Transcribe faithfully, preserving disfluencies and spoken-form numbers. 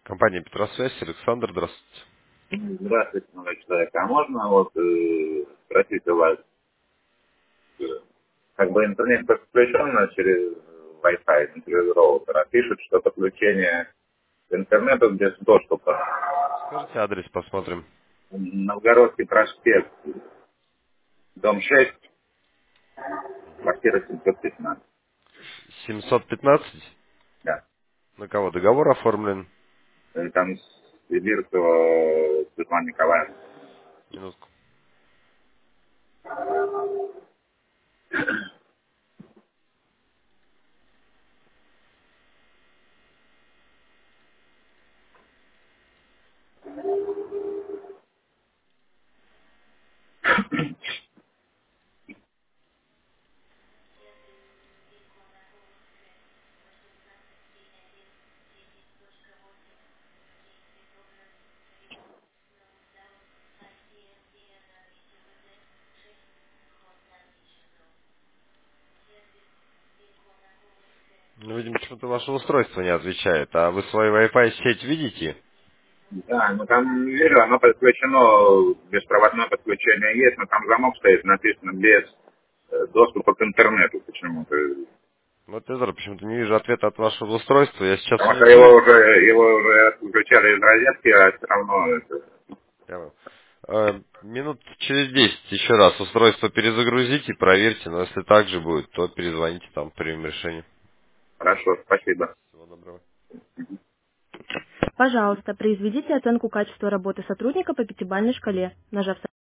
Компания Петросвязь, Александр, здравствуйте. Здравствуйте, молодой человек. А можно вот э, спросить у вас, э, как бы интернет подключен на- через Wi-Fi, через роутер, а пишет, что подключение к интернету без доступа. Скажите адрес, посмотрим. Новгородский проспект, дом шесть, квартира семьсот пятнадцать. семьсот пятнадцать. Да. На кого договор оформлен? И там Сибирского Светлана Николаевна. Минутку. Ну, видимо, почему-то ваше устройство не отвечает. А вы свою Wi-Fi сеть видите? Да, ну там вижу, оно подключено, беспроводное подключение есть, но там замок стоит, написано без э, доступа к интернету почему-то. Вот я тоже почему-то не вижу ответа от вашего устройства. Я сейчас Потому что его внедрю. уже, его уже включали из розетки, а все равно это Я вам- Э, Минут через десять еще раз устройство перезагрузите, проверьте. Но если так же будет, то перезвоните, там примем решение. хорошо, спасибо. Всего доброго. Пожалуйста, произведите оценку качества работы сотрудника по пятибалльной шкале, нажав